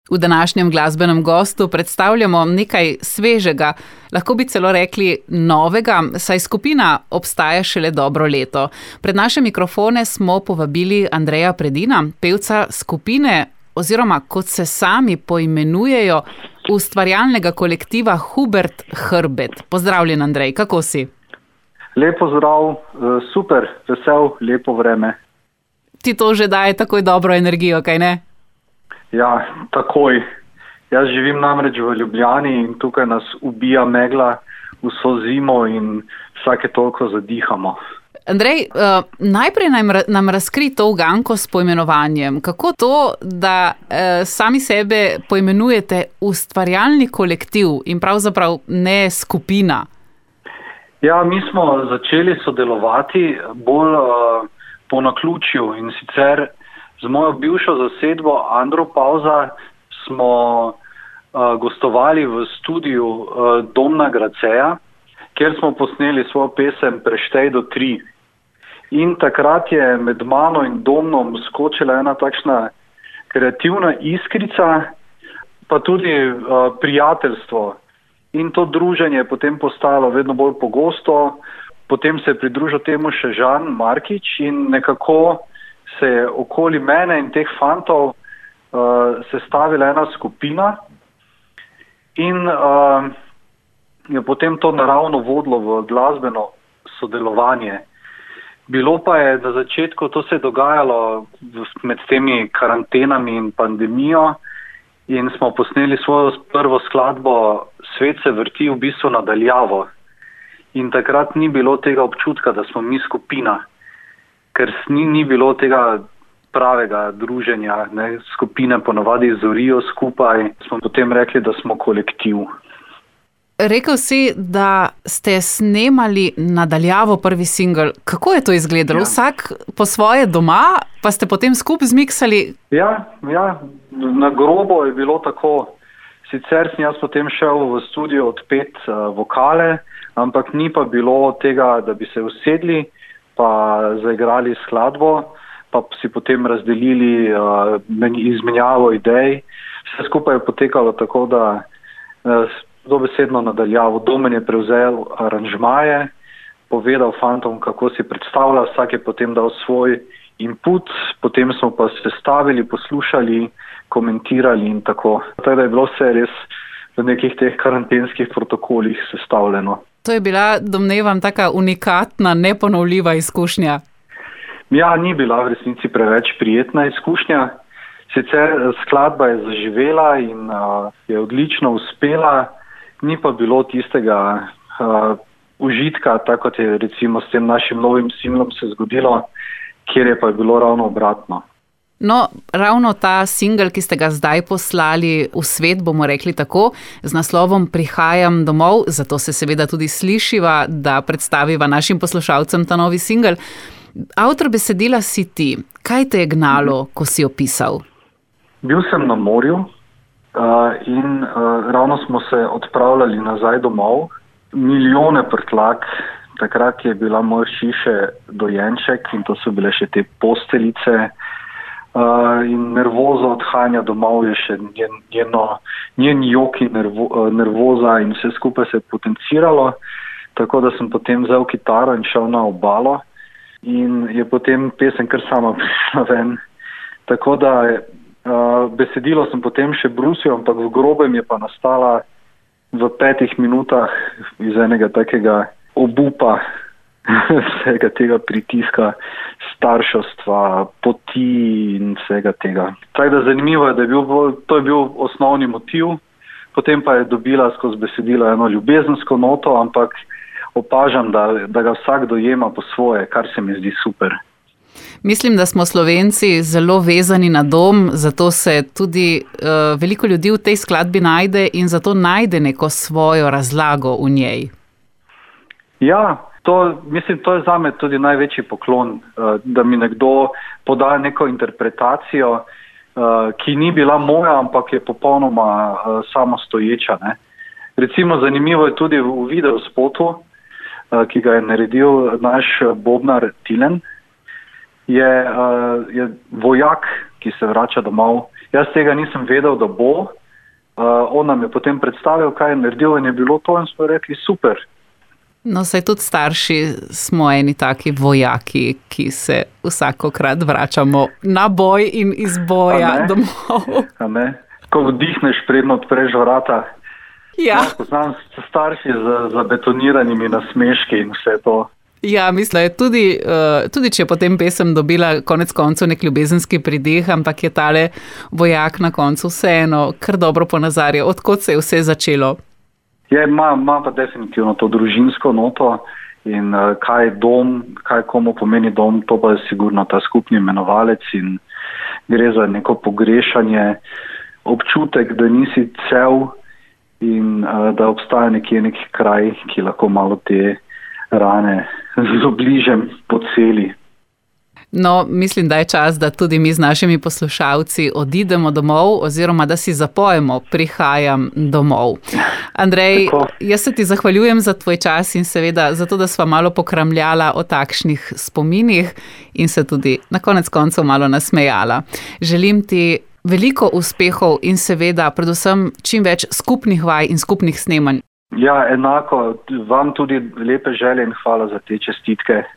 V današnjem glasbenem gostu predstavljamo nekaj svežega, lahko bi celo rekli novega, saj skupina obstaja šele dobro leto. Pred naše mikrofone smo povabili Andreja Predina, pevca skupine oziroma, kot se sami poimenujejo, ustvarjalnega kolektiva Hubert Hrbet. Pozdravljen, Andrej, kako si? Lep pozdrav, super, vesel, lepo vreme. Ti to že daje takoj dobro energijo, kaj ne? Ja, takoj. Jaz živim namreč v Ljubljani in tukaj nas ubija megla vso zimo in vsake toliko zadihamo. Andrej, najprej nam razkri to uganko s poimenovanjem. Kako to, da sami sebe poimenujete ustvarjalni kolektiv in pravzaprav ne skupina? Ja, mi smo začeli sodelovati bolj po naključju in sicer z mojo bivšo zasedbo Andropauza smo gostovali v studiu Domna Graceja, kjer smo posneli svojo pesem Preštej do 3. In takrat je med mano in Domnom skočila ena takšna kreativna iskrica, pa tudi prijateljstvo. In to druženje je potem postalo vedno bolj pogosto. Potem se je pridružil temu še Žan Markič in nekako se je okoli mene in teh fantov sestavila ena skupina in je potem to naravno vodilo v glasbeno sodelovanje. Bilo pa je na začetku, to se je dogajalo med temi karantenami in pandemijo in smo posneli svojo prvo skladbo Svet se vrti v bistvu nadaljavo. In takrat ni bilo tega občutka, da smo mi skupina, ker ni bilo tega pravega druženja. Ne? Skupine ponavadi zorijo skupaj, smo potem rekli, da smo kolektiv. Rekel si, da ste snemali nadaljavo prvi singel. Kako je to izgledalo? Ja. Vsak po svoje doma, pa ste potem skupaj zmiksali? Ja, na grobo je bilo tako. Sicer sem jaz potem šel v studio odpet vokale, ampak ni pa bilo tega, da bi se usedli pa zaigrali skladbo, pa si potem razdelili izmenjavo idej. Vse skupaj je potekalo tako, da dobesedno nadaljavo. Domen je prevzel aranžmaje, povedal fantom, kako si predstavlja, vsak je potem dal svoj input, potem smo pa sestavili, poslušali, komentirali in tako. Tako da je bilo vse res v nekih teh karantenskih protokolih sestavljeno. To je bila, domnevam, taka unikatna, neponovljiva izkušnja. Ja, ni bila v resnici preveč prijetna izkušnja. Sicer skladba je zaživela in je odlično uspela, ni pa bilo tistega užitka, tako kot je recimo s tem našim novim singlom se zgodilo, kjer je pa bilo ravno obratno. No, ravno ta singel, ki ste ga zdaj poslali v svet, bomo rekli tako, z naslovom Prihajam domov, zato se seveda tudi slišiva, da predstaviva našim poslušalcem ta novi singel. Avtor besedila si ti. Kaj te je gnalo, ko si opisal? Bil sem na morju in ravno smo se odpravljali nazaj domov. Milijone prtljag, takrat je bila moja šiše dojenček in to so bile še te posteljice. In nervoza odhajanja domov je še njen jok in nervoza in vse skupaj se je potenciralo, tako da sem potem vzel kitaro in šel na obalo in je potem pesem kar sama prišla ven. Tako da besedilo sem potem še brusil, ampak v grobem je pa nastala v 5 minutah iz enega takega obupa vsega tega pritiska, starševstva, poti in vsega tega. Tako da zanimivo je, da to je bil osnovni motiv, potem pa je dobila skozi besedilo eno ljubezensko noto, ampak opažam, da ga vsak dojema po svoje, kar se mi zdi super. Mislim, da smo Slovenci zelo vezani na dom, zato se tudi veliko ljudi v tej skladbi najde in zato najde neko svojo razlago v njej. Ja, to je zame tudi največji poklon, da mi nekdo poda neko interpretacijo, ki ni bila moja, ampak je popolnoma samostoječa. Ne? Recimo zanimivo je tudi v videospotu, ki ga je naredil naš bobnar Tilen, je vojak ki se vrača domov. Jaz tega nisem vedel, da bo. On nam je potem predstavil, kaj je naredil in je bilo to in smo rekli super. No, saj tudi starši smo eni taki vojaki, ki se vsakokrat vračamo na boj in iz boja domov. A ne? Ko vdihneš, predno odpreš vrata. Ja. Poznam starši z zabetoniranimi nasmeški in vse to. Ja, mislim, tudi če je potem pesem dobila konec koncev nek ljubezenski pridih, ampak je tale vojak na koncu vseeno kar dobro ponazarja, odkot se je vse začelo. Ima pa definitivno to družinsko noto in kaj je dom, kaj komu pomeni dom, to pa je sigurno ta skupni imenovalec in gre za neko pogrešanje, občutek, da nisi cel in da obstaja nekje nek kraj, ki lahko malo te rane z obližem poceli. No, mislim, da je čas, da tudi mi z našimi poslušalci odidemo domov oziroma da si zapojemo Prihajam domov. Andrej, jaz se ti zahvaljujem za tvoj čas in seveda za to, da sva malo pokramljala o takšnih spominih in se tudi na konec koncev malo nasmejala. Želim ti veliko uspehov in seveda predvsem čim več skupnih vaj in skupnih snemanj. Ja, enako. Vam tudi lepe želje in hvala za te čestitke.